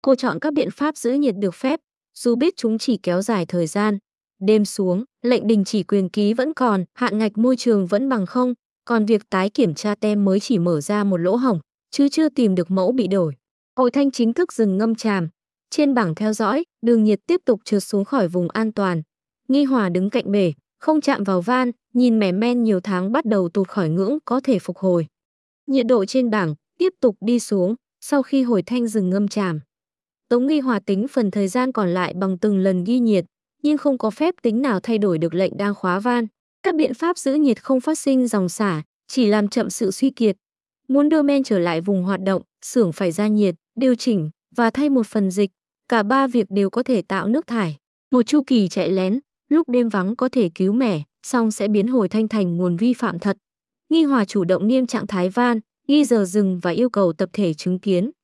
Cô chọn các biện pháp giữ nhiệt được phép, dù biết chúng chỉ kéo dài thời gian. Đêm xuống, lệnh đình chỉ quyền ký vẫn còn, hạn ngạch môi trường vẫn bằng không, còn việc tái kiểm tra tem mới chỉ mở ra một lỗ hổng, chứ chưa tìm được mẫu bị đổi. Hồi Thanh chính thức dừng ngâm tràm. Trên bảng theo dõi, đường nhiệt tiếp tục trượt xuống khỏi vùng an toàn. Nghi Hòa đứng cạnh bể, không chạm vào van, nhìn mẻ men nhiều tháng bắt đầu tụt khỏi ngưỡng có thể phục hồi. Nhiệt độ trên bảng tiếp tục đi xuống sau khi Hồi Thanh dừng ngâm tràm. Tống Nghi Hòa tính phần thời gian còn lại bằng từng lần ghi nhiệt, nhưng không có phép tính nào thay đổi được lệnh đang khóa van. Các biện pháp giữ nhiệt không phát sinh dòng xả, chỉ làm chậm sự suy kiệt. Muốn đưa men trở lại vùng hoạt động, xưởng phải ra nhiệt, điều chỉnh và thay một phần dịch. Cả ba việc đều có thể tạo nước thải. Một chu kỳ chạy lén, lúc đêm vắng có thể cứu mẻ, song sẽ biến Hồi Thanh thành nguồn vi phạm thật. Nghi Hòa chủ động niêm trạng thái van, ghi giờ dừng và yêu cầu tập thể chứng kiến.